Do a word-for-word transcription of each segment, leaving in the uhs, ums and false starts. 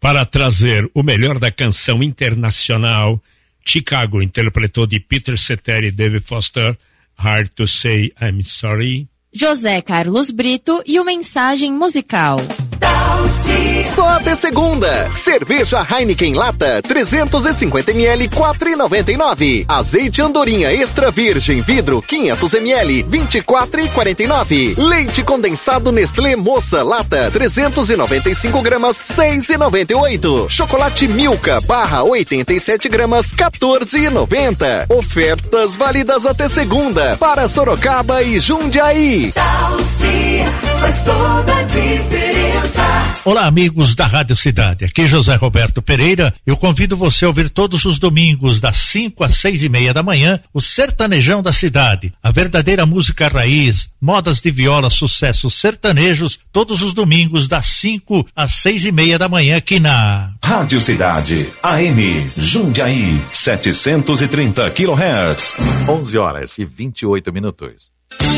Para trazer o melhor da canção internacional, Chicago interpretou de Peter Cetera e David Foster, Hard to Say I'm Sorry. José Carlos Brito e o Mensagem Musical. Só até segunda. Cerveja Heineken Lata trezentos e cinquenta mililitros, quatro reais e noventa e nove centavos. Azeite Andorinha Extra Virgem Vidro quinhentos mililitros, vinte e quatro reais e quarenta e nove centavos. Leite condensado Nestlé Moça Lata trezentos e noventa e cinco gramas, seis reais e noventa e oito centavos. Chocolate Milka barra oitenta e sete gramas, quatorze reais e noventa centavos. Ofertas válidas até segunda para Sorocaba e Jundiaí. Faz toda a diferença. Olá, amigos da Rádio Cidade. Aqui José Roberto Pereira. Eu convido você a ouvir todos os domingos das cinco às seis e meia da manhã o Sertanejão da Cidade, a verdadeira música raiz, modas de viola, sucessos sertanejos, todos os domingos das cinco às seis e meia da manhã aqui na Rádio Cidade A M Jundiaí setecentos e trinta quilohertz. onze horas e vinte e oito minutos.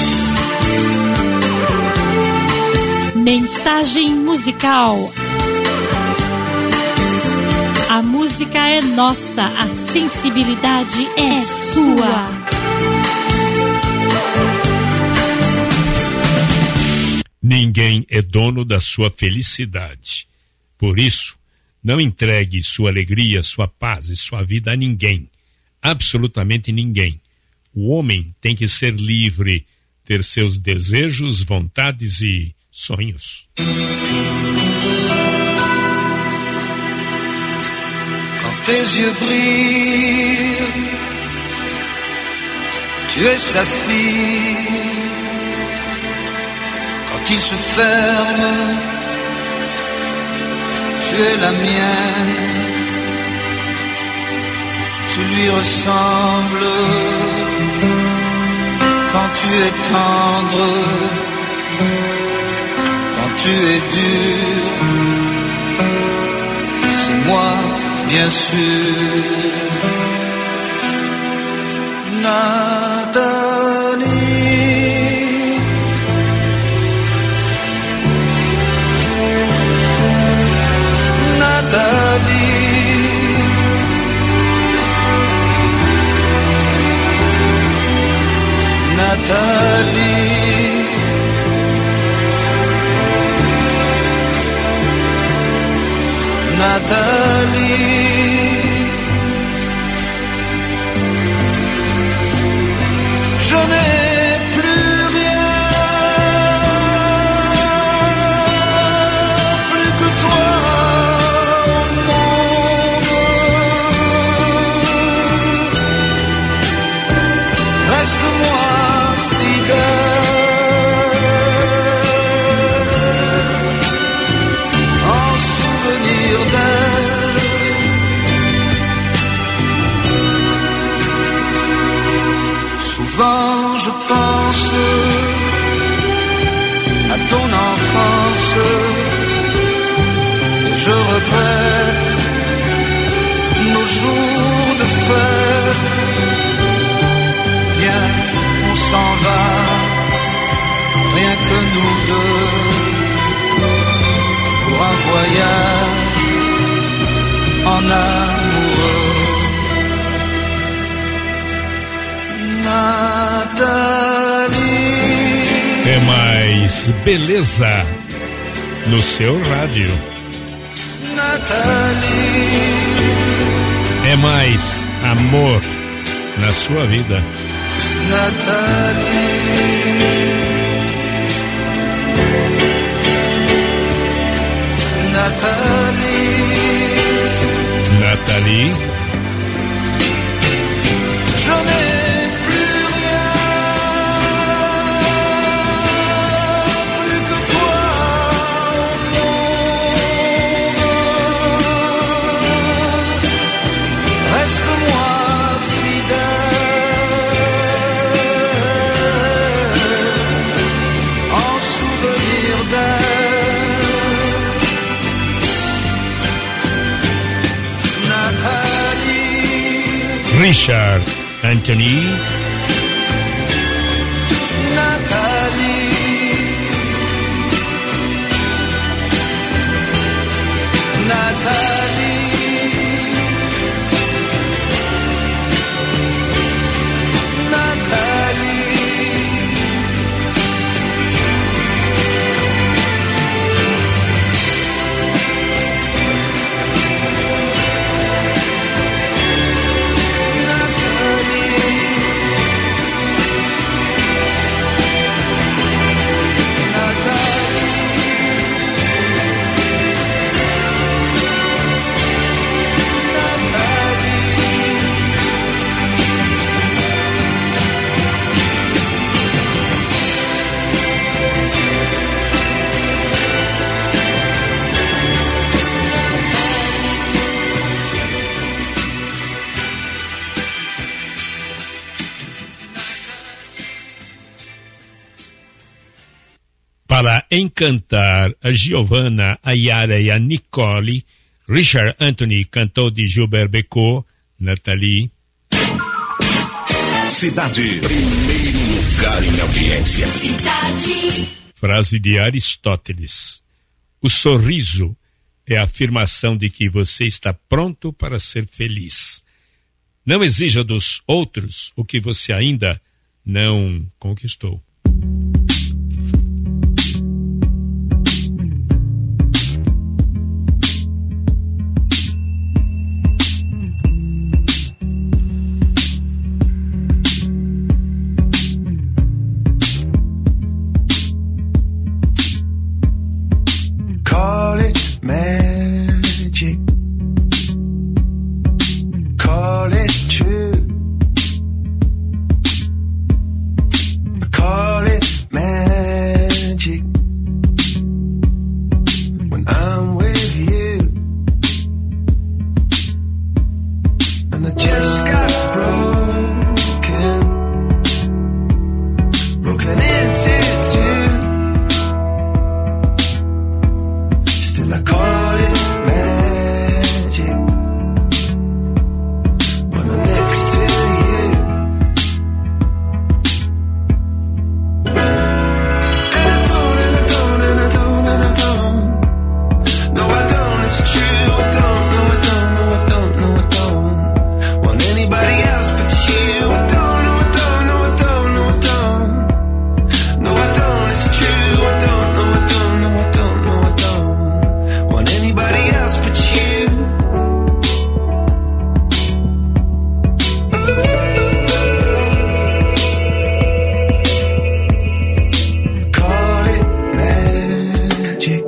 Mensagem musical. A música é nossa, a sensibilidade é sua. Ninguém é dono da sua felicidade. Por isso, não entregue sua alegria, sua paz e sua vida a ninguém. Absolutamente ninguém. O homem tem que ser livre, ter seus desejos, vontades e sonhos. Quand tes yeux brillent, tu es sa fille. Quand ils se ferment, tu es la mienne. Tu lui ressembles quand tu es tendre. Tu es dur, c'est moi, bien sûr. Nathalie, Nathalie, Nathalie. Nathalie, je n'ai plus rien, plus que toi au monde. Reste-moi fidèle, en souvenir d'elle. Souvent je pense à ton enfance et je regrette nos jours de fête. Viens, on s'en va, rien que nous deux, pour un voyage en amoureux. Nathalie. É mais beleza no seu rádio. Nathalie. É mais amor na sua vida. Nathalie. Nathalie. Nathalie. Je n'ai plus rien, plus que toi au monde. Reste-moi fidèle, en souvenir d'elle. Nathalie. Richard Anthony. Nathalie. Nathalie. para encantar a Giovanna, a Yara e a Nicole. Richard Anthony cantou de Gilbert Bécaud, Nathalie. Cidade, primeiro lugar em audiência. Cidade. Frase de Aristóteles. O sorriso é a afirmação de que você está pronto para ser feliz. Não exija dos outros o que você ainda não conquistou. Call it magic, call it true, call it magic when I'm with you. And I just got broken, broken into two. Still I call it magic when I'm next to you. And I don't, and I don't, and I don't, and I don't. No, I don't, it's true. I don't, no, I don't, no, I don't, no, I don't want anybody else but you. I don't, no, I don't, no, I don't, no, I don't. No, I don't, it's true. I don't, no, I don't, no, I don't, no, I don't want anybody else but you. Call it magic,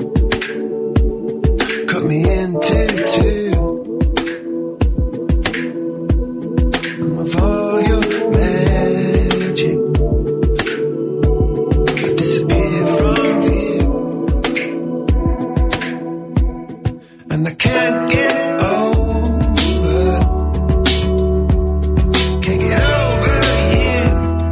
cut me into two. I'm of all your magic, I disappear from view. And I can't get over, can't get over you.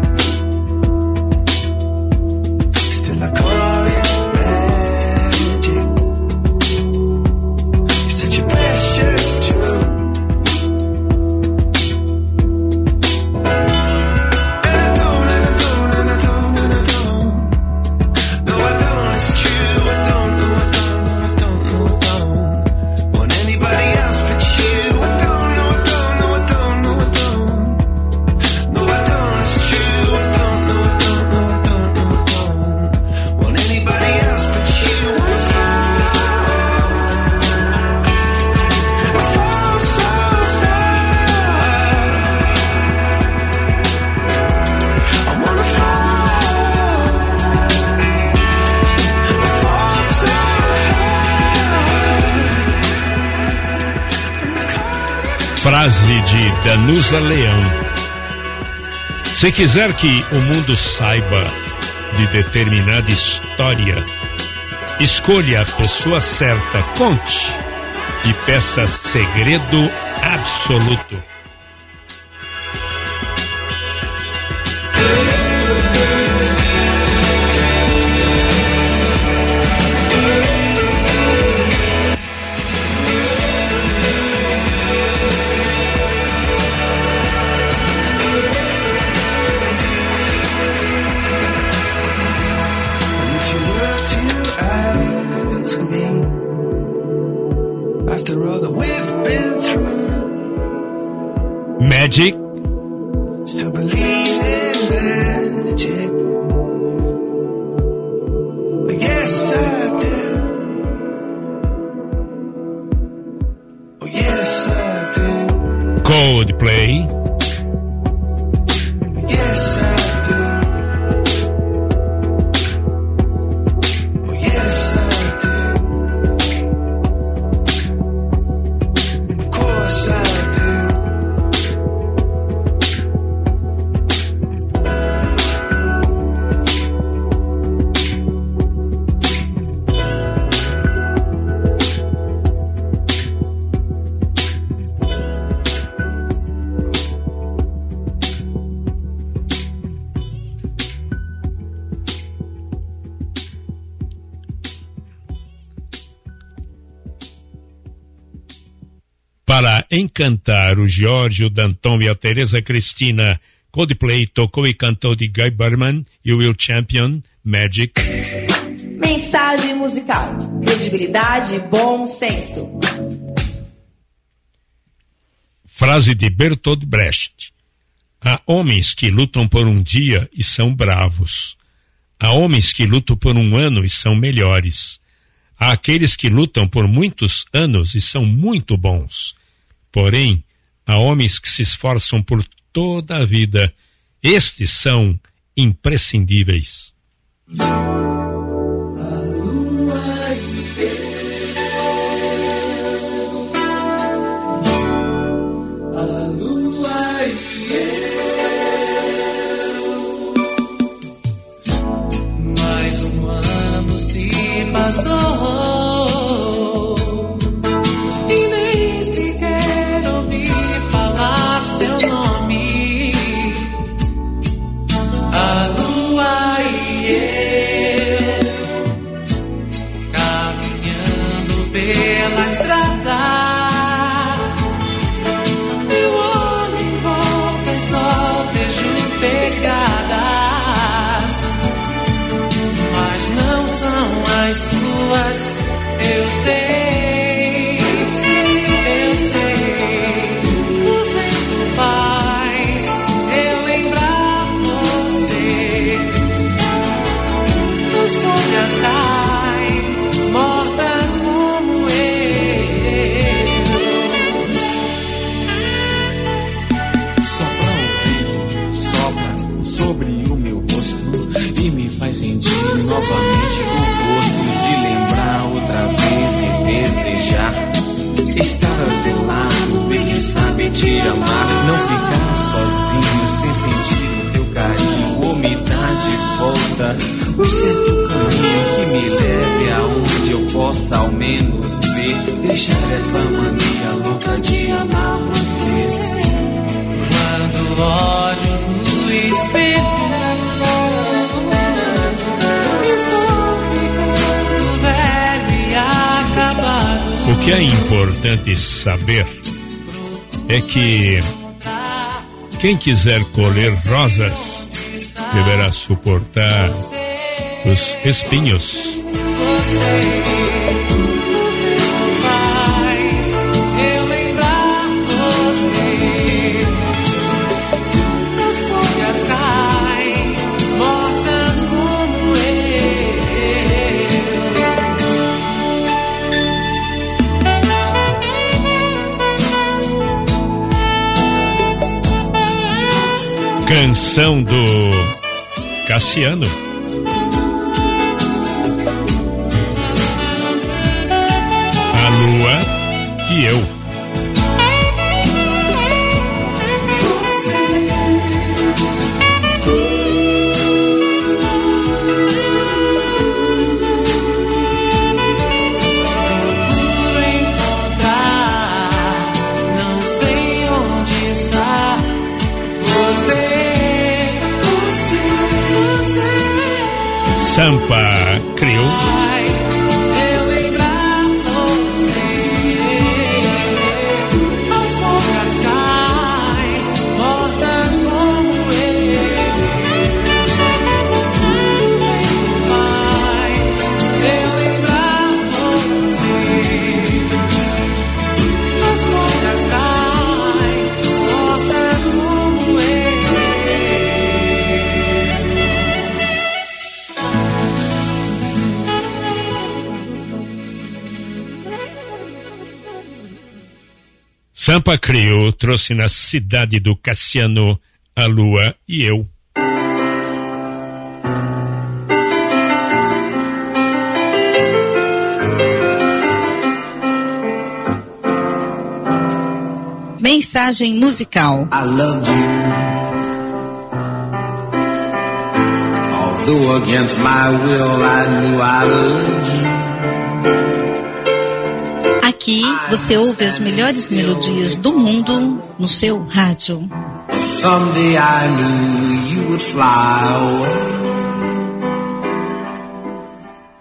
Still I call it magic. You're such a precious jewel. And I don't, and I don't, and I don't, and I don't. No, I don't, it's true. I don't, no, I don't, no, I don't, no, I don't want anybody else but you. I don't, no, I don't, no, I don't, no, I don't. No, I don't, it's true. I don't, no, I don't, no, I don't, no, I don't want anybody else but you. I fall so far. I wanna fall. I fall so Frase de Danusa Leão. Se quiser que o mundo saiba de determinada história, escolha a pessoa certa, conte e peça segredo absoluto. And if you were to ask me, after all that we've been through, Magic, still believe in magic. Yes, I do. Oh, yes, I do. Coldplay, Yes, I do. Oh, yes, I do. Of course I do. Para encantar o Jorge, o Danton e a Teresa Cristina, Coldplay tocou e cantou de Guy Berman e Will Champion, Magic. Mensagem musical, credibilidade e bom senso. Frase de Bertolt Brecht. Há homens que lutam por um dia e são bravos. Há homens que lutam por um ano e são melhores. Há aqueles que lutam por muitos anos e são muito bons. Porém, há homens que se esforçam por toda a vida. Estes são imprescindíveis. Mais um ano se passou e nem sequer ouvi falar seu nome. A lua e eu caminhando pela estrada. Eu olho em volta e só vejo pegadas, mas não são as suas. Eu sei, sei, eu sei. O vento faz eu lembrar você. As folhas caem mortas como eu. Sopra o vento, sopra sobre o meu rosto e me faz sentir novamente o gosto de lembrar outra vez e desejar estar ao teu lado, bem quem sabe te amar, não ficar sozinho sem sentir o teu carinho, ou me dar de volta um certo caminho que me leve aonde eu possa ao menos ver, deixar essa mania louca de amar você. Quando olho no espelho, estou ficando velho e acabado. O que é importante saber é que quem quiser colher rosas deverá suportar os espinhos. Faz eu lembrar você. As folhas caem mortas como Canção do Cassiano. A lua e eu. Procuro encontrar, não sei onde está você. Sampa criou. Faz eu lembrar você. As folhas caem mortas como eu. O vento faz eu lembrar você. As folhas caem mortas como eu. Sampa Crio trouxe na cidade do Cassiano a lua e eu. Mensagem musical. I loved you. Although against my will I knew I loved you. Aqui você ouve as melhores melodias do mundo no seu rádio. Someday I knew you would fly away.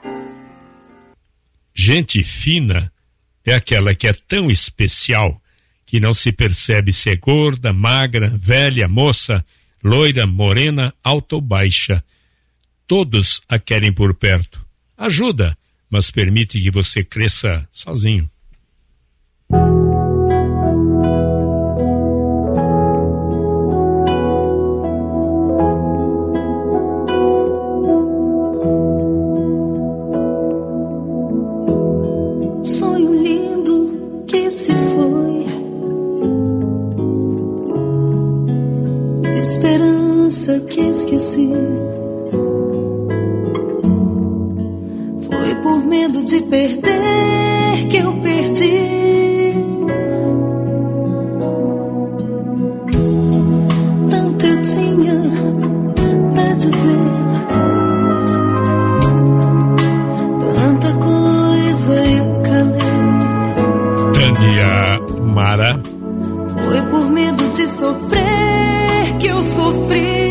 Gente fina é aquela que é tão especial que não se percebe se é gorda, magra, velha, moça, loira, morena, alta ou baixa. Todos a querem por perto. Ajuda, mas permite que você cresça sozinho. Sonho lindo que se foi, esperança que esqueci. Foi por medo de perder que eu perdi. Tanto eu tinha pra dizer, tanta coisa eu calei. Tânia Mara. Foi por medo de sofrer que eu sofri.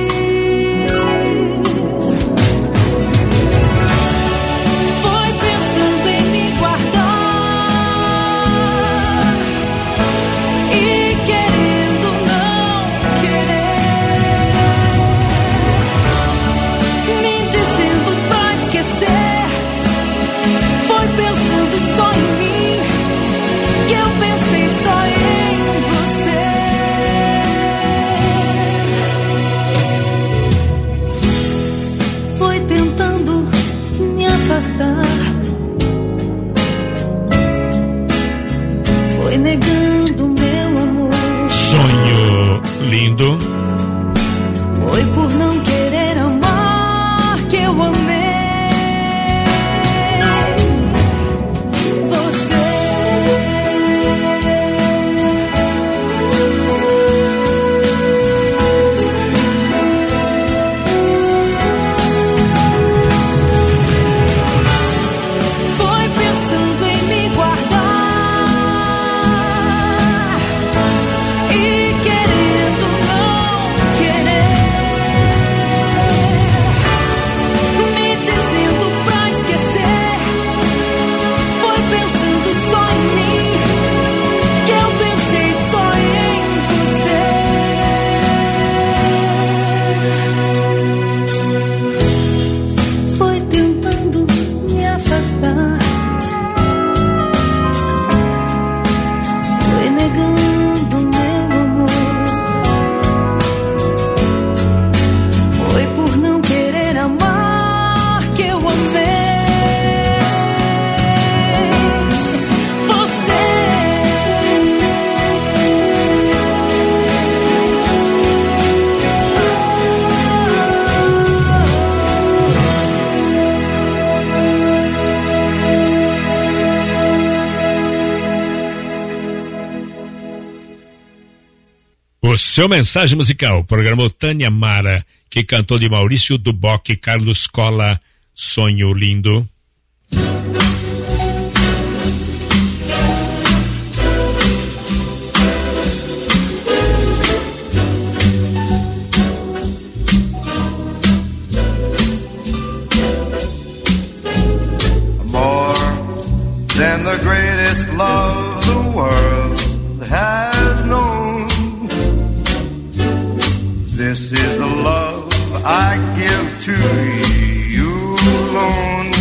Foi negando meu amor. Sonho lindo. Foi por não querer amar que eu amei você. O seu mensagem musical, programou Tânia Mara, que cantou de Maurício Duboc e Carlos Cola, Sonho Lindo. More than the greatest love the world has known. This is the love I give to you alone.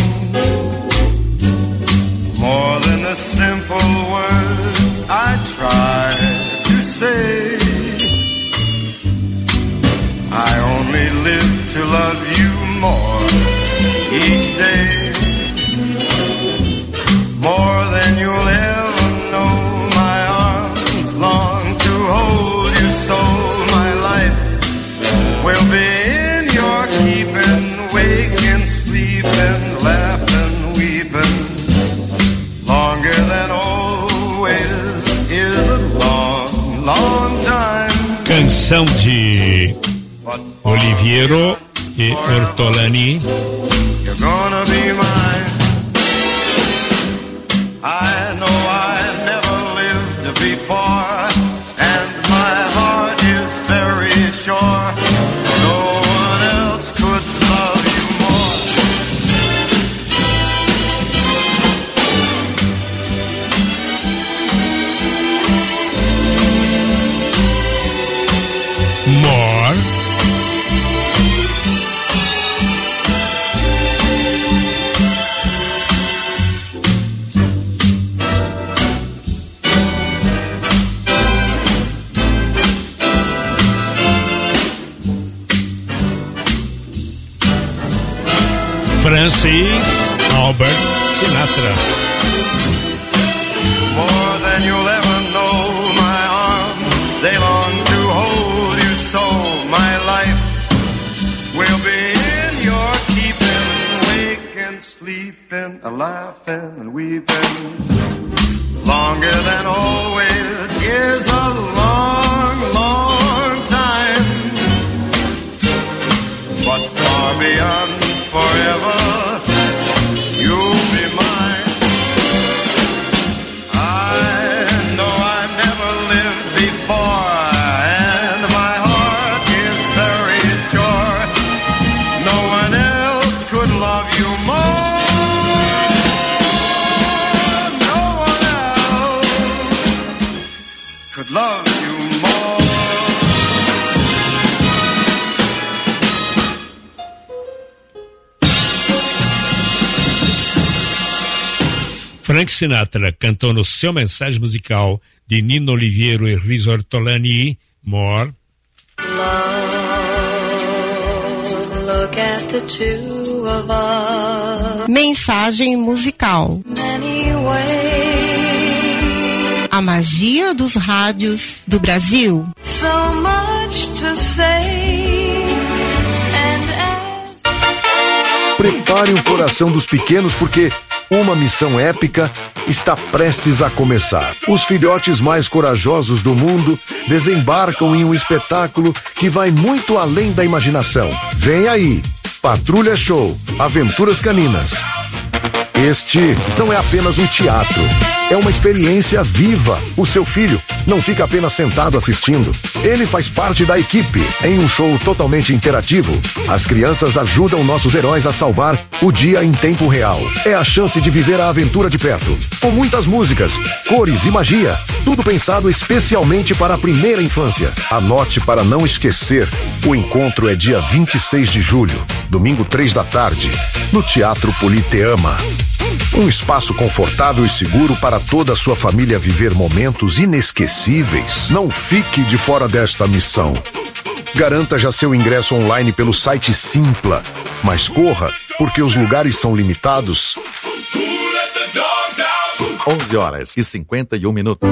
More than the simple words I try to say, I only live to love you more each day. More than you'll ever know, my arms long to hold you so. My life will be in your keeping, waking, sleeping, laughing, weeping. Longer than always is a long, long time. Canção de Oliviero e Ortolani. You're gonna be mine. I know I never lived before, and my heart is very sure no one else could love you more. Francis Albert Sinatra. More than you'll ever know, my arms, they long to hold you so. My life will be in your keeping, waking, sleeping, laughing and weeping. Longer than always is a long, long time, but far beyond forever, you'll be mine. I know I've never lived before, and my heart is very sure no one else could love you more. No one else could love you more. Frank Sinatra cantou no seu mensagem musical de Nino Oliviero e Rizzo Ortolani, More. Love, look at the two of us. Mensagem musical. Many ways. A magia dos rádios do Brasil. So much to say. And as... Prepare o coração dos pequenos porque uma missão épica está prestes a começar. Os filhotes mais corajosos do mundo desembarcam em um espetáculo que vai muito além da imaginação. Vem aí, Patrulha Show, Aventuras Caninas. Este não é apenas um teatro, é uma experiência viva. O seu filho não fica apenas sentado assistindo. Ele faz parte da equipe em um show totalmente interativo. As crianças ajudam nossos heróis a salvar o dia em tempo real. É a chance de viver a aventura de perto. Com muitas músicas, cores e magia. Tudo pensado especialmente para a primeira infância. Anote para não esquecer. O encontro é dia vinte e seis de julho, domingo três da tarde, no Teatro Politeama. Um espaço confortável e seguro para toda a sua família viver momentos inesquecíveis. Não fique de fora desta missão. Garanta já seu ingresso online pelo site Simpla. Mas corra, porque os lugares são limitados. onze horas e cinquenta e um minutos.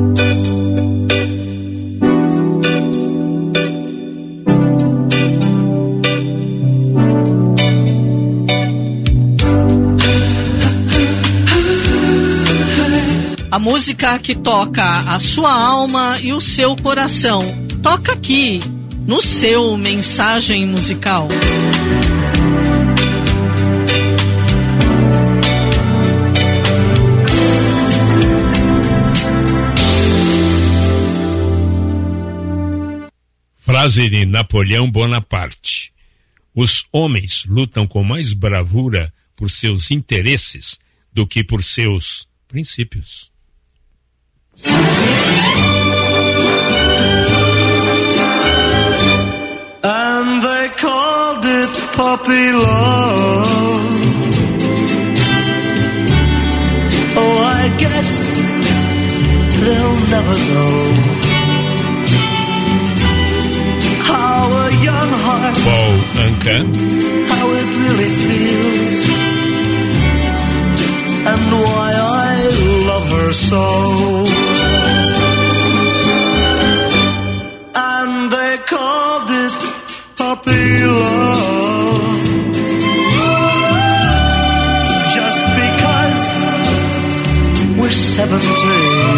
A música que toca a sua alma e o seu coração. Toca aqui, no seu Mensagem Musical. Frase de Napoleão Bonaparte: os homens lutam com mais bravura por seus interesses do que por seus princípios. And they called it puppy love. Oh, I guess they'll never know how a young heart, Paul Anka, how it really feels, and why I love her so. And they called it puppy love, just because we're seventeen.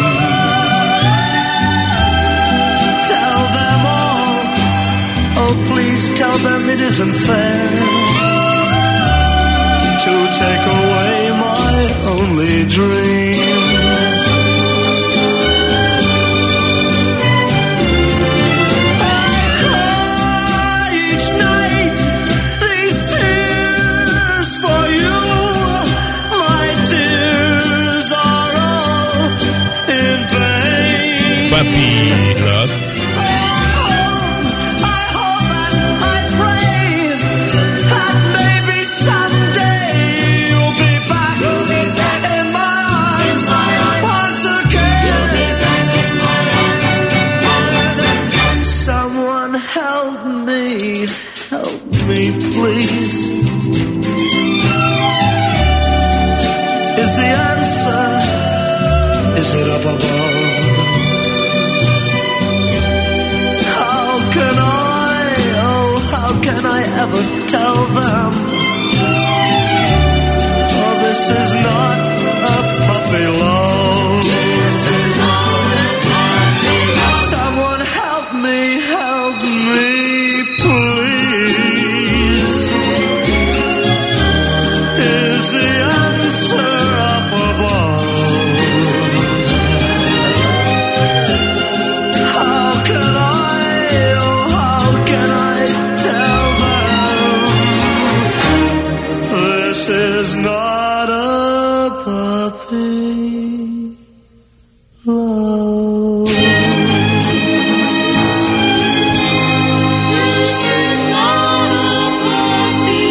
Tell them all, oh please tell them it isn't fair to take away my only dream. Puppy Love. is the answer? Is it up above? How can I, oh, how can I ever tell them? Oh, this is not a puppy love. This is not a puppy love. Someone help me, help me, please. Is the answer up above? How can I, oh, how can I tell them? This is not a puppy love. This is not a puppy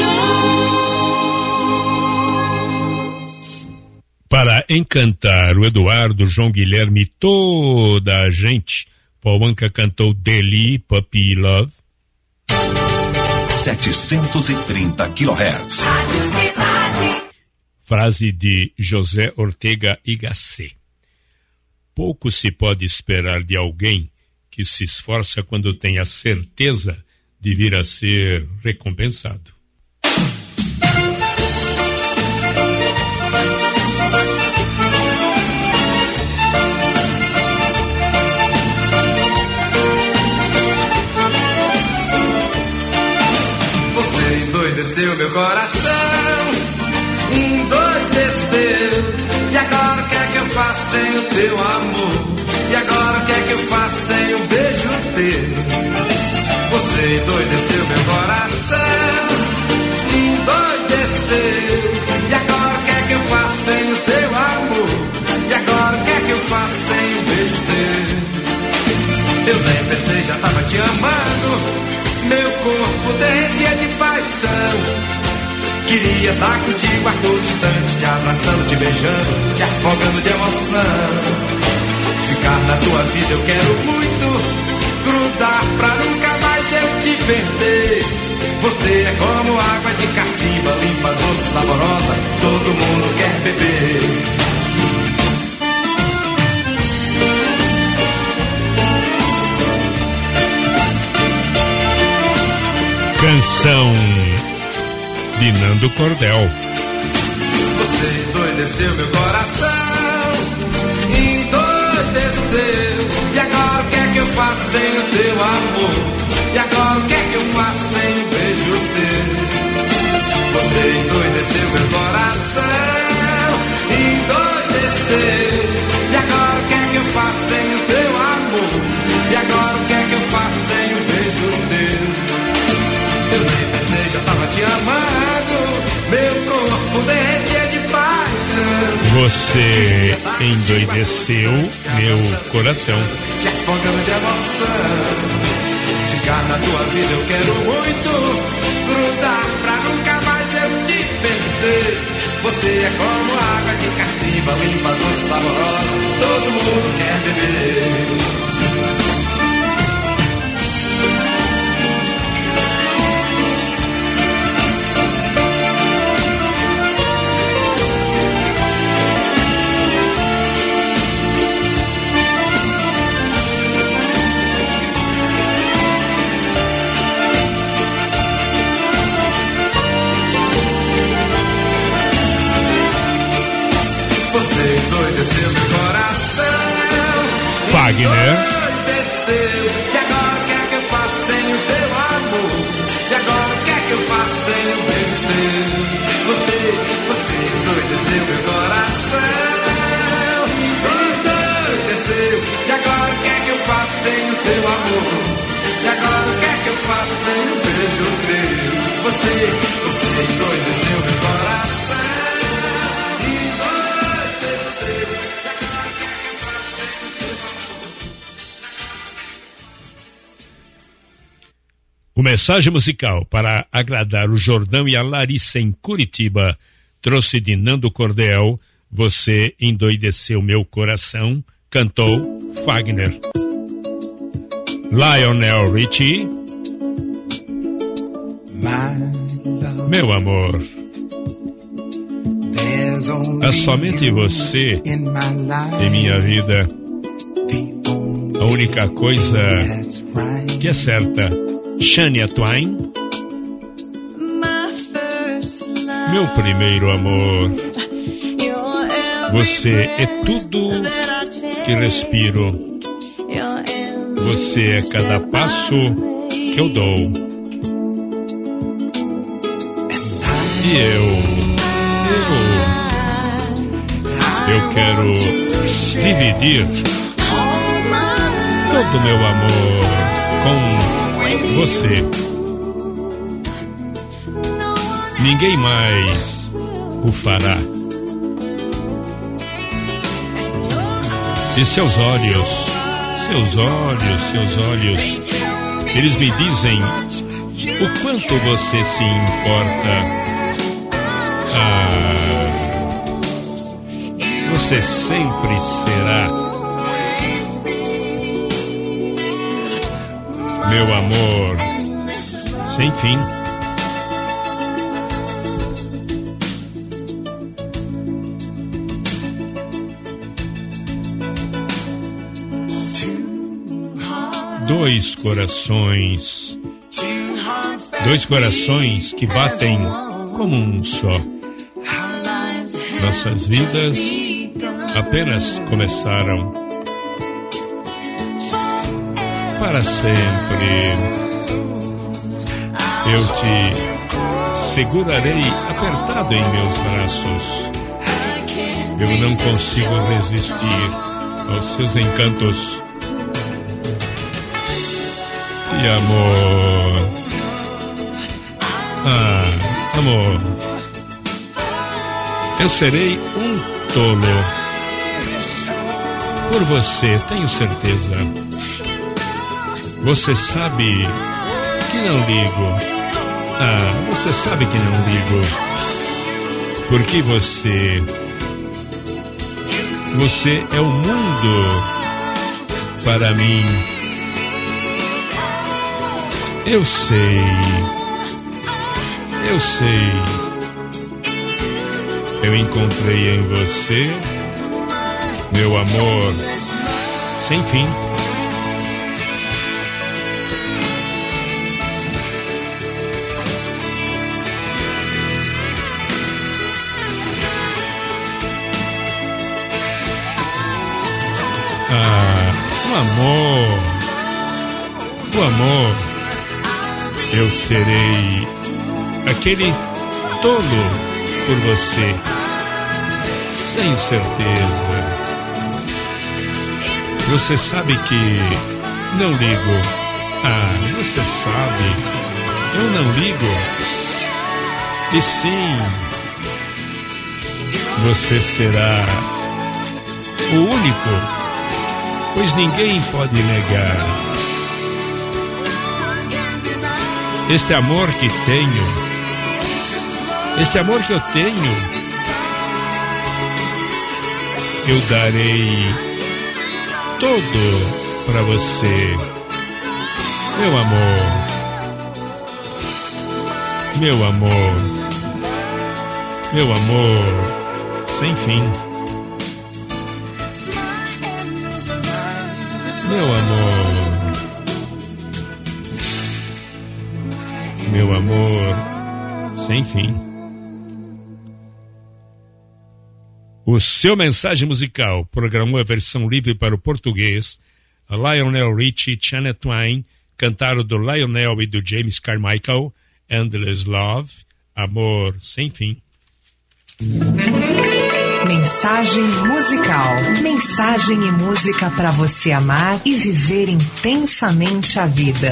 Para encantar o Eduardo, João Guilherme e toda a gente, Paul Anka cantou Deli, Puppy Love. setecentos e trinta quilohertz. Rádio Cidade. Frase de José Ortega y Gasset. Pouco se pode esperar de alguém que se esforça quando tem a certeza de vir a ser recompensado. Você endoideceu meu coração, endoideceu. E agora o que é que eu faço sem o teu amor? E agora o que é que eu faço sem um beijo teu? Você endoideceu meu coração, endoideceu. E agora o que é que eu faço sem o teu amor? E agora o que é que eu faço sem um beijo teu? Eu nem pensei, já tava te amando. Meu corpo derretia de paixão. Queria estar contigo a todo instante, te abraçando, te beijando, te afogando de emoção. Ficar na tua vida eu quero muito, grudar pra nunca mais eu te perder. Você é como água de cacimba, limpa, doce, saborosa, todo mundo quer beber. Canção de Nando Cordel. Você endoideceu meu coração, endoideceu. E agora o que é que eu faço sem o teu amor? E agora o que é que eu faço sem um beijo teu? Você endoideceu meu coração, endoideceu. E agora o que é que eu faço sem o teu amor? E agora o que é que eu faço sem um beijo teu? Eu nem pensei, já tava te amando. Meu corpo derretia de paixão. Você endoideceu meu coração. Te afogando de emoção. Ficar na tua vida eu quero muito, grudar pra nunca mais eu te perder. Você é como água de cacimba, limpa, doce, saborosa, todo mundo quer beber. Você endoideceu meu coração, Fagner. endoideceu. E agora o que é que eu faço sem o teu amor? E agora o que é que eu faço sem o beijo teu? Você, você endoideceu meu coração, endoideceu. E agora o que é que eu faço sem o teu amor? E agora o que é que eu faço sem o beijo teu? Você, você endoideceu meu coração. O Mensagem Musical para agradar o Jordão e a Larissa em Curitiba trouxe de Nando Cordel, Você Endoideceu Meu Coração, cantou Fagner. Lionel Richie, Meu Amor. There's Há somente você em minha vida. A única coisa que é certa. Shania Twain. Meu primeiro amor. Você é tudo que respiro. Você é cada passo que eu dou. E eu, eu, eu quero dividir todo o meu amor com você. Ninguém mais o fará. E seus olhos, seus olhos, seus olhos, eles me dizem o quanto você se importa. Ah, você sempre será meu amor sem fim. Dois corações, dois corações que batem como um só. Nossas vidas apenas começaram. Para sempre eu te segurarei apertado em meus braços. Eu não consigo resistir aos seus encantos. E amor, ah, amor, eu serei um tolo por você, tenho certeza. Você sabe que não ligo. Ah, você sabe que não ligo. Porque você, você é o mundo para mim. Eu sei, eu sei, eu encontrei em você, meu amor, sem fim. Ah, o amor, o amor. Eu serei aquele tolo por você, tenho certeza. Você sabe que não ligo. Ah, você sabe, eu não ligo. E sim, você será o único, pois ninguém pode negar. Este amor que tenho, este amor que eu tenho, eu darei todo para você, meu amor, meu amor, meu amor, sem fim, meu amor. Meu amor, sem fim. O seu Mensagem Musical programou a versão livre para o português. A Lionel Richie e Shania Twain cantaram do Lionel e do James Carmichael, Endless Love, Amor Sem Fim. Mensagem musical. Mensagem e música para você amar e viver intensamente a vida.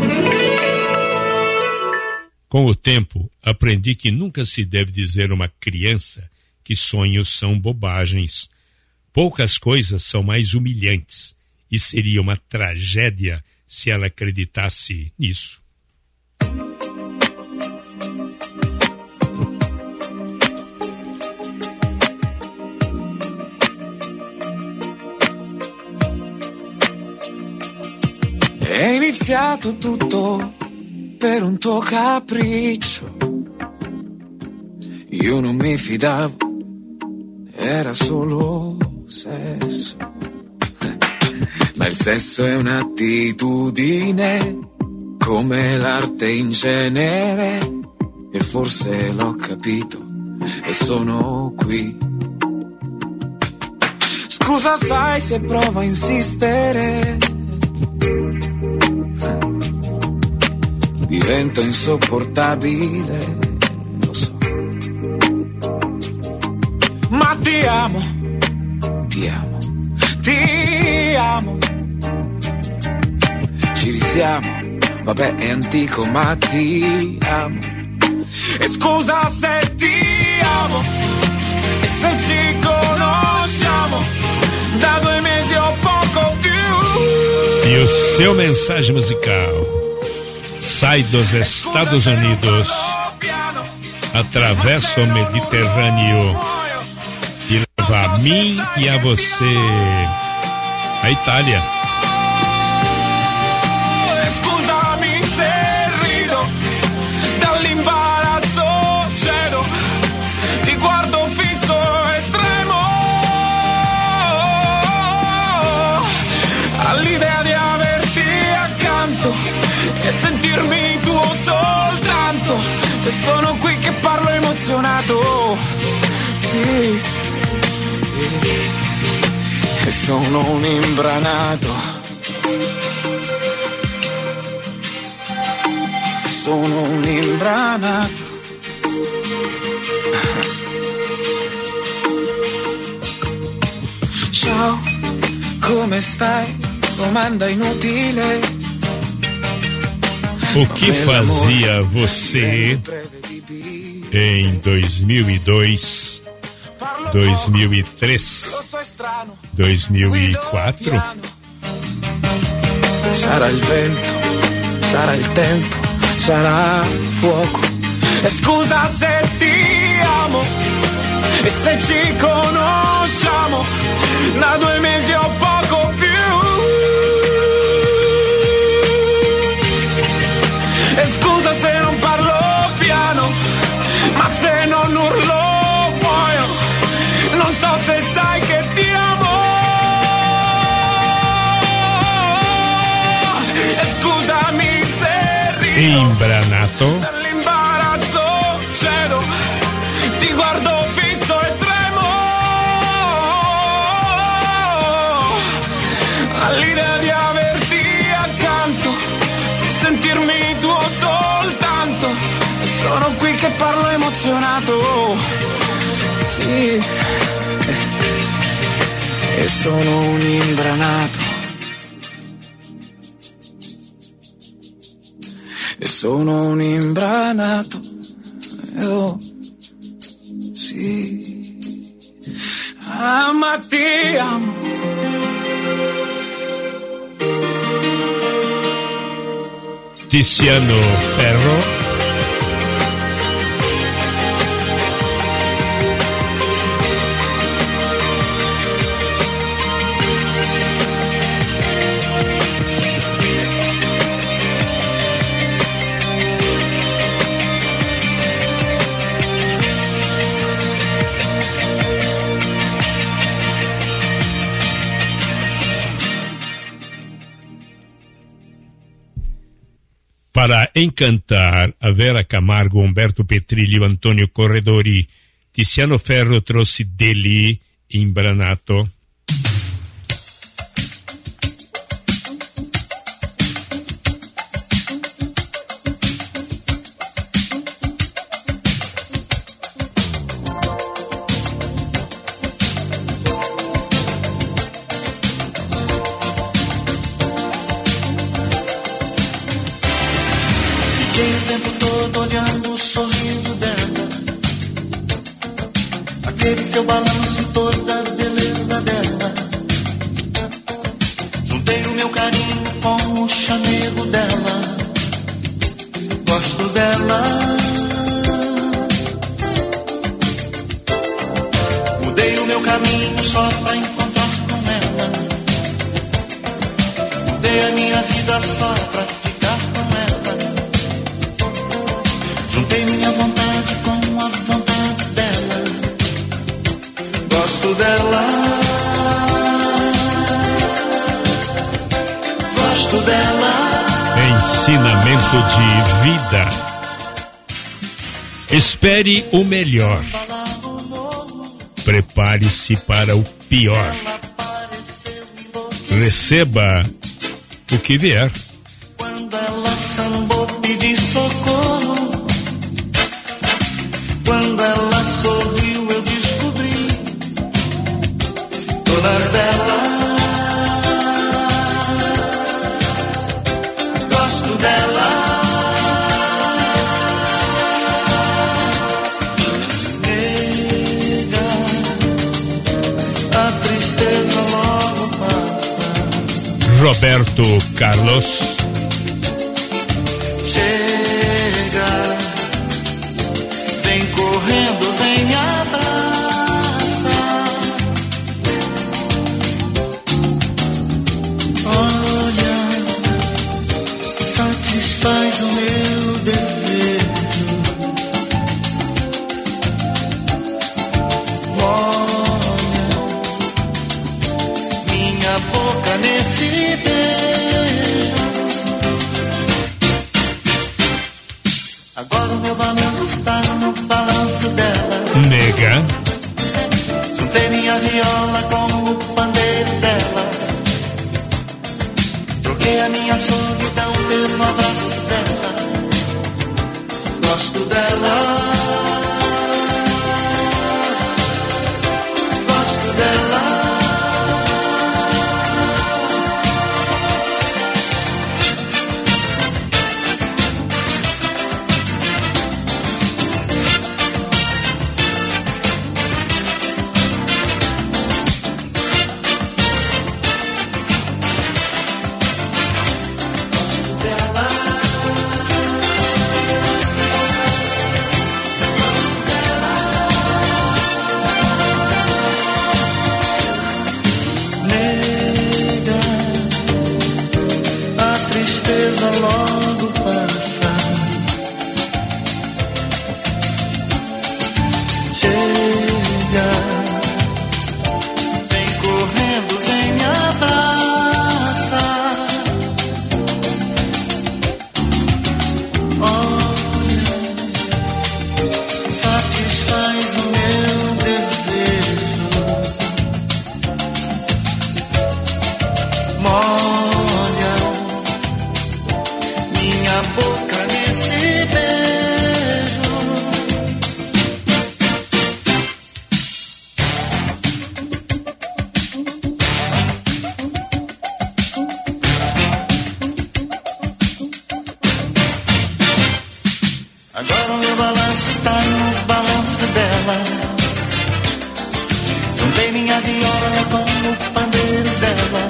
Com o tempo, aprendi que nunca se deve dizer a uma criança que sonhos são bobagens. Poucas coisas são mais humilhantes e seria uma tragédia se ela acreditasse nisso. È iniziato tutto per un tuo capriccio. Io non mi fidavo era solo sesso. Ma il sesso è un'attitudine, come l'arte in genere, e forse l'ho capito e sono qui. Scusa, sai se provo a insistere, divento insopportabile, lo so. Ma ti amo, ti amo, ti amo. Ci risiamo, vabbè è antico ma ti amo. E scusa se ti amo, e se ci conosciamo da due mesi o poco più. E o seu mensagem musical sai dos Estados Unidos, atravessa o Mediterrâneo e leva a mim e a você à Itália. Scusami se rido, dall'imbarazzo cedo, ti guardo fisso e tremo all'idea di averti accanto e sentirmi tuo soltanto. E sono qui che parlo emozionato, sì, e sono un imbranato, sono un imbranato. Ciao, come stai? Domanda inutile. O que fazia você em dois mil e dois, dois mil e três, dois mil e quatro? Sarà il vento, sarà il tempo, sarà fuoco. E scusa se ti amo, e se ci conosciamo da due mesi o poco più. E scusa se non parlo piano, ma se non urlo muoio. Non so se sai che ti amo. E scusami se rido, Imbranato. dall'imbarazzo cedo, ti guardo fisso e tremo all'idea di averti accanto, sentirmi tuo soltanto. E sono qui che parlo emozionato, sì, e sono un imbranato, e sono un imbranato, oh, sì, ah, ma ti amo. Tiziano Ferro. Para encantar a Vera Camargo, Umberto Petrilli, Antônio Corredori, Tiziano Ferro trouxe dele Imbranato. Seu balanço e toda a beleza dela. Juntei o meu carinho com o chamego dela. Gosto dela. Mudei o meu caminho só pra encontrar com ela. Mudei a minha vida só pra ficar com ela. Juntei minha vontade com a vontade dela. Gosto Gosto dela. Gosto dela. Ensinamento de vida. Espere o melhor. Prepare-se para o pior. Receba o que vier. Quando ela sambou, pedi socorro. Quando ela sorriu, eu descobri toda dela. Gosto dela. Nega, a tristeza logo passa. Roberto Carlos. Chega, vem correndo, vem me abraçar. Olha, satisfaz o meu desejo. Olha, minha boca nesse beijo. Agora o meu balanço está no balanço dela. Nega. Juntei minha viola com o pandeiro dela. Troquei a minha solidão pelo abraço dela. Gosto dela. Gosto dela. Logo passa. Chega, vem correndo, vem me abraçar. Olha, satisfaz o meu desejo. Molha minha boca nesse beijo. Agora o meu balanço está no balanço dela. Juntei minha viola com o pandeiro dela.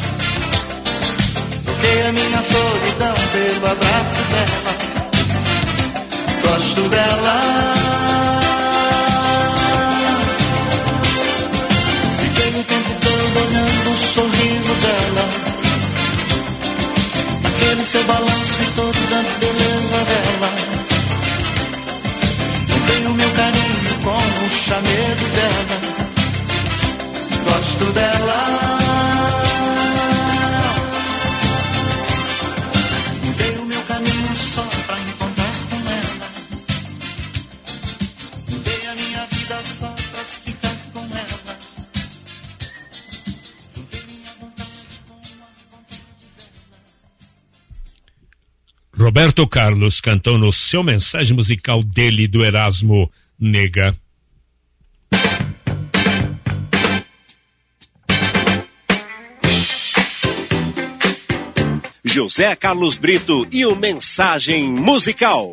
Troquei a minha solidão pelo abraço dela. Gosto dela. Fiquei o tempo todo olhando o sorriso dela. Aquele seu balanço e toda a beleza dela. Juntei o meu carinho com o chamego dela. Gosto dela. Roberto Carlos cantou no seu mensagem musical dele do Erasmo, Nega. José Carlos Brito e o Mensagem Musical.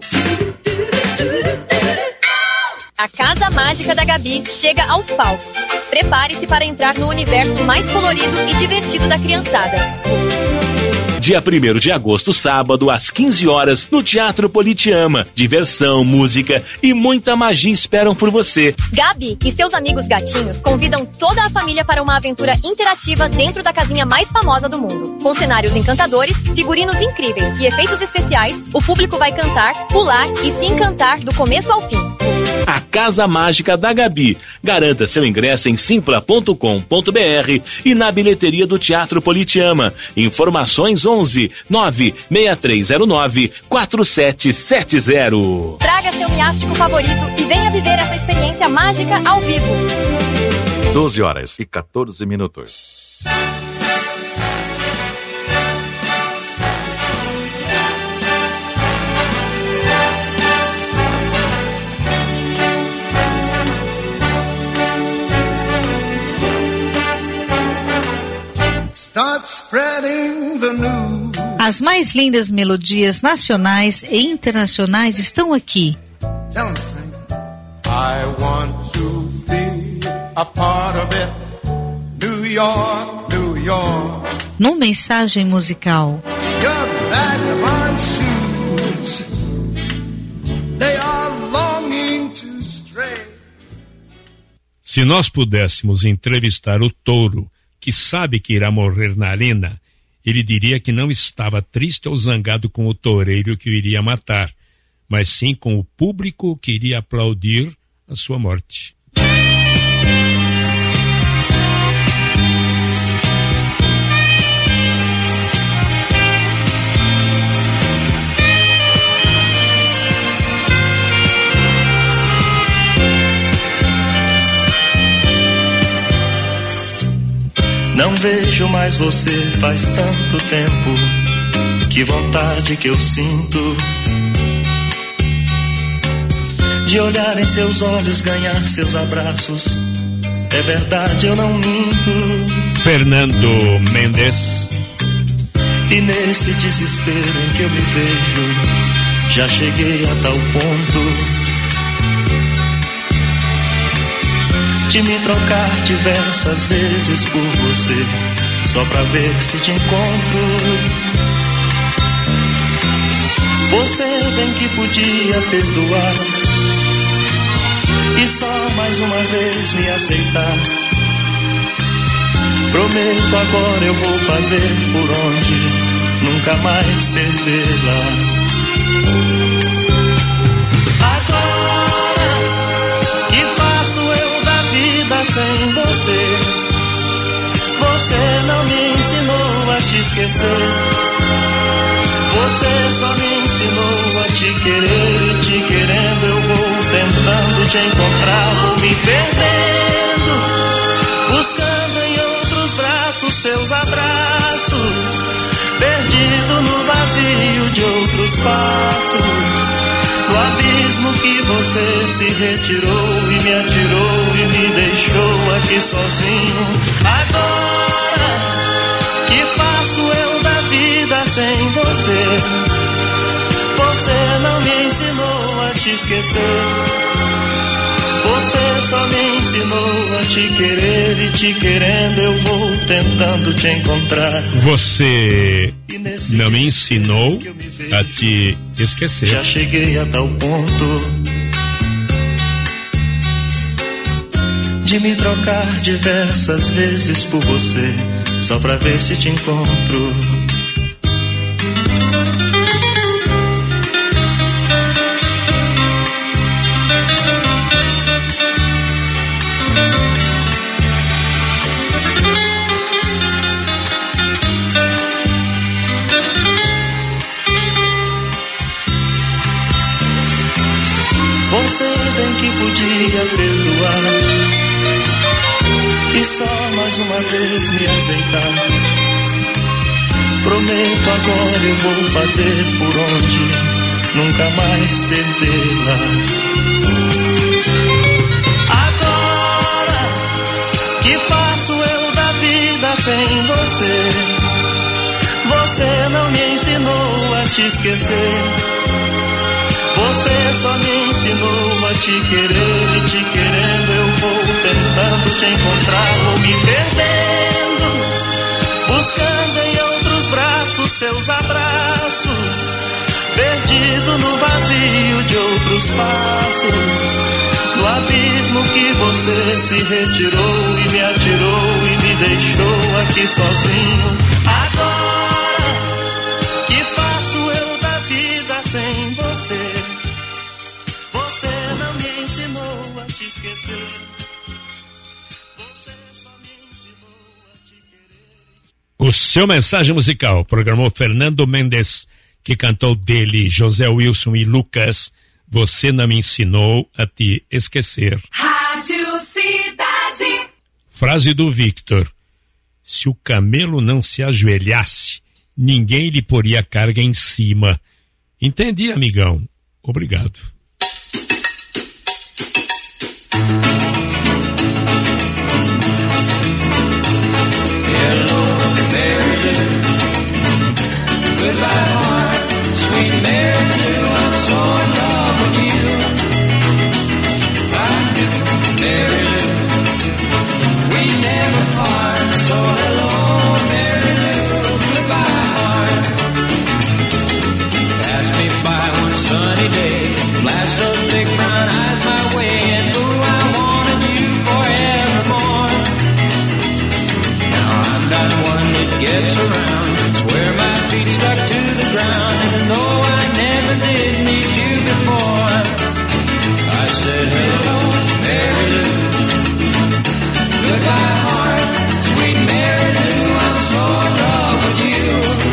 A Casa Mágica da Gabi chega aos palcos. Prepare-se para entrar no universo mais colorido e divertido da criançada. Dia primeiro de agosto, sábado, às quinze horas, no Teatro Politeama. Diversão, música e muita magia esperam por você. Gabi e seus amigos gatinhos convidam toda a família para uma aventura interativa dentro da casinha mais famosa do mundo. Com cenários encantadores, figurinos incríveis e efeitos especiais, o público vai cantar, pular e se encantar do começo ao fim. A Casa Mágica da Gabi. Garanta seu ingresso em simpla ponto com ponto br e na bilheteria do Teatro Politeama. Informações onze nove seis três zero nove quatro sete sete zero. Traga seu miástico favorito e venha viver essa experiência mágica ao vivo. doze horas e quatorze minutos. Start spreading the news. As mais lindas melodias nacionais e internacionais estão aqui. Tell 'em, Frank. I want to be a part of it. New York, New York. No Mensagem Musical. Your vagabond shoes, they are longing to stray. Se nós pudéssemos entrevistar o touro que sabe que irá morrer na arena, ele diria que não estava triste ou zangado com o toureiro que o iria matar, mas sim com o público que iria aplaudir a sua morte. Não vejo mais você faz tanto tempo. Que vontade que eu sinto de olhar em seus olhos, ganhar seus abraços. É verdade, eu não minto. Fernando Mendes. E nesse desespero em que eu me vejo, já cheguei a tal ponto de me trocar diversas vezes por você, só pra ver se te encontro. Você bem que podia perdoar e só mais uma vez me aceitar. Prometo agora eu vou fazer por onde nunca mais perdê-la. Sem você, você não me ensinou a te esquecer. Você só me ensinou a te querer e te querendo eu vou tentando te encontrar, vou me perdendo, buscando em outros braços seus abraços, perdido no vazio de outros passos. Do abismo que você se retirou e me atirou e me deixou aqui sozinho. Agora, que faço eu da vida sem você? Você não me ensinou a te esquecer. Você só me ensinou a te querer e te querendo eu vou tentando te encontrar. Você não me ensinou a te esquecer. Já cheguei a tal ponto de me trocar diversas vezes por você, só pra ver se te encontro. Você bem que podia perdoar e só mais uma vez me aceitar. Prometo agora eu vou fazer por onde nunca mais perdê-la. Agora que faço eu da vida sem você? Você não me ensinou a te esquecer. Você só me ensinou a te querer e te querendo eu vou tentando te encontrar, vou me perdendo, buscando em outros braços seus abraços, perdido no vazio de outros passos, do abismo que você se retirou e me atirou e me deixou aqui sozinho. Agora que faço eu da vida sem você? Você não me ensinou a te esquecer. Você só me ensinou a te querer. O seu Mensagem Musical programou Fernando Mendes, que cantou dele, José Wilson e Lucas. Você não me ensinou a te esquecer. Rádio Cidade. Frase do Victor: se o camelo não se ajoelhasse, ninguém lhe poria carga em cima. Entendi, amigão. Obrigado. Hello, Mary Lou. Goodbye, heart. Sweet Mary Lou, I'm so in love with you. I do, Mary Lou. We never part, so hello, Mary Lou. Goodbye, heart. Pass me by one sunny day, flash those big brown eyes my way, and ooh, I wanted you forevermore. Now I'm not one that gets around, swear my feet stuck to the ground, and though I never did meet you before, I said hello, Mary Lou. Goodbye, heart, sweet Mary Lou, I'm so in love with you.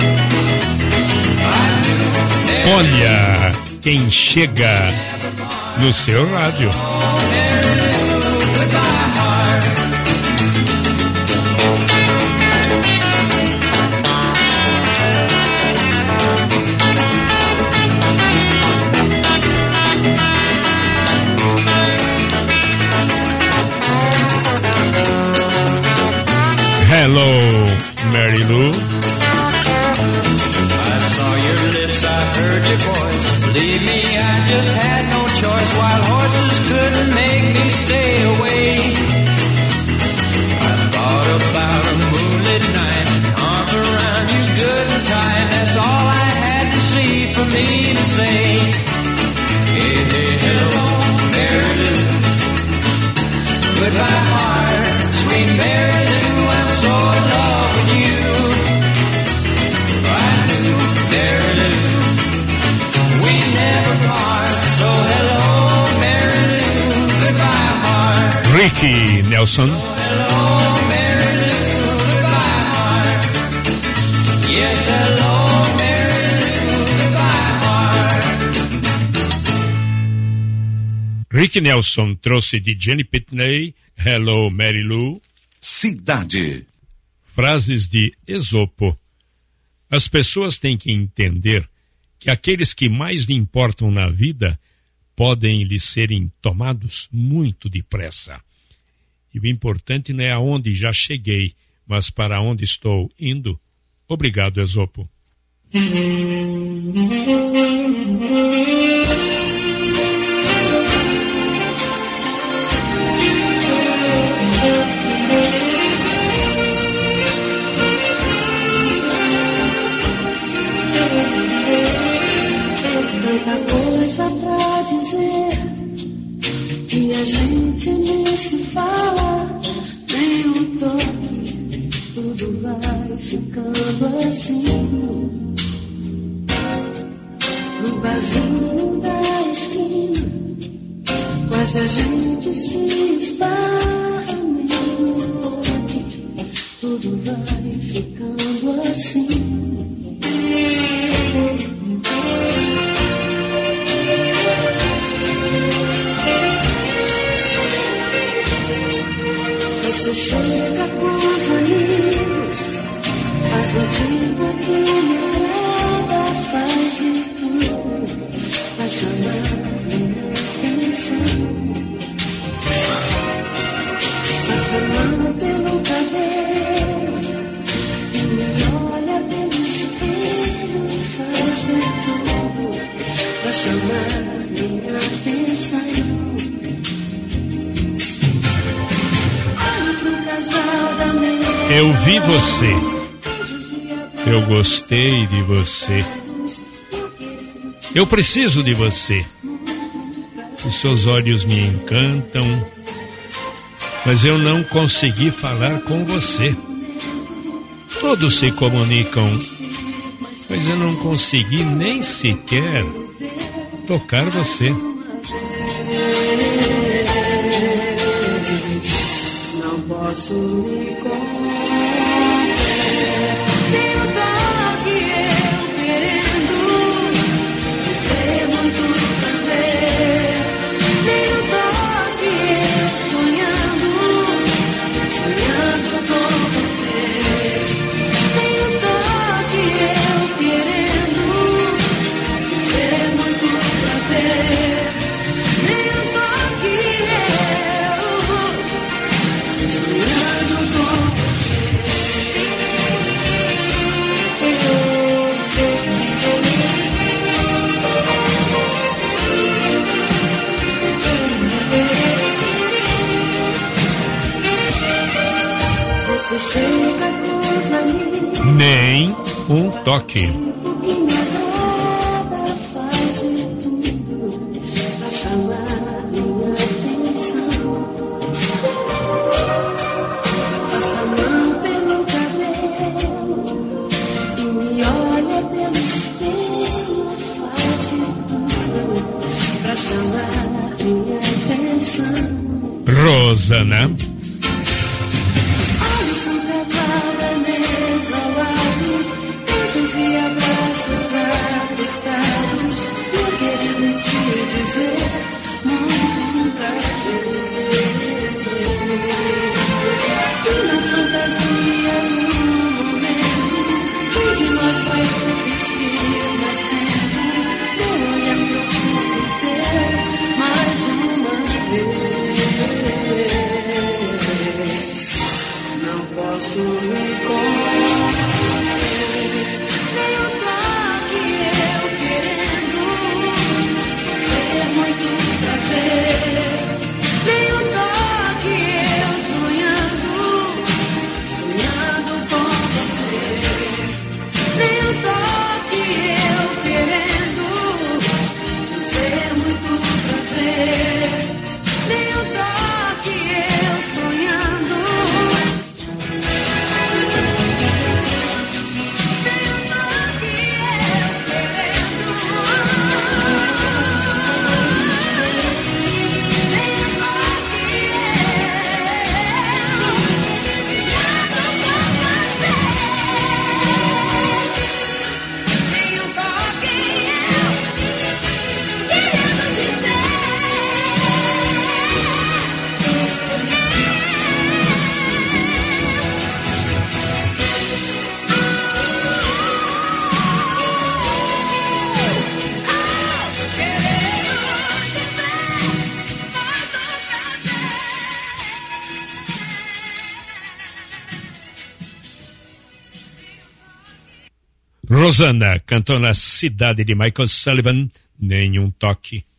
I do, Mary Lou. Olha quem chega no seu rádio. Mary Lou, goodbye, heart. Hello, Mary Lou. I saw your lips, I heard your voice. Believe me, I just had no choice. Wild horses couldn't make me stay away. I thought about a moonlit night, arms around you good and tight. That's all I had to see for me to say. Hey, hey, hello, Mary Lou. Goodbye, heart, sweet Mary Lou. I'm so in love with you. I do, Mary Lou. We never part, so hello, Mary Lou. Goodbye, heart. Ricky Nelson. Hello, Mary Lou. Goodbye, heart. Yes, hello, Mary Lou. Goodbye, heart. Ricky Nelson trouxe de Jenny Pitney, Hello, Mary Lou. Cidade. Frases de Esopo. As pessoas têm que entender que aqueles que mais lhe importam na vida podem lhe serem tomados muito depressa. E o importante não é aonde já cheguei, mas para onde estou indo. Obrigado, Esopo. Tanta coisa pra dizer que a gente nem se fala, nem um toque, tudo vai ficando assim. No barzinho da esquina, quase a gente se esbarra, nem um toque, tudo vai ficando assim. Você chega com os amigos, faz o dia que nada, faz de tudo pra chamar minha atenção. Passa a mão pelo cabelo e me olha pelo espelho, faz de tudo pra chamar minha atenção. Eu vi você, eu gostei de você, eu preciso de você, os seus olhos me encantam, mas eu não consegui falar com você. Todos se comunicam, mas eu não consegui nem sequer tocar você. posso me conter. Tem um toque eu querendo dizer muito prazer. Tem um toque eu sonhando, sonhando com você. Tem um toque eu querendo dizer muito prazer. Tem um toque eu sonhando com você chega close a mim. Nem um toque. Que nada faz de tudo pra chamar minha atenção. Passa a mão pelo cabelo e me olha pelo espelho. Faz de tudo pra chamar minha atenção. Rosana. Olho com casal da mesa ao lado, beijos e abraços apertados, eu querendo te dizer muito prazer. E na fantasia, no momento em que nós vai existir mais tempo, meu olhar profundo teu mais uma vez. Não posso me conter. Nem um toque eu querendo ser muito prazer. Nem um toque eu sonhando, sonhando com você. Nem um toque eu querendo ser muito prazer. Nem um toque eu sonhando. Rosana cantou na cidade de Michael Sullivan, Nenhum Toque.